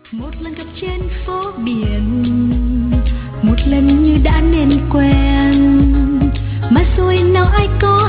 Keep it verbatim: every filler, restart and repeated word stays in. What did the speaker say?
Một lần gặp trên phố biển, một lần như đã nên quen, mà rồi nào ai có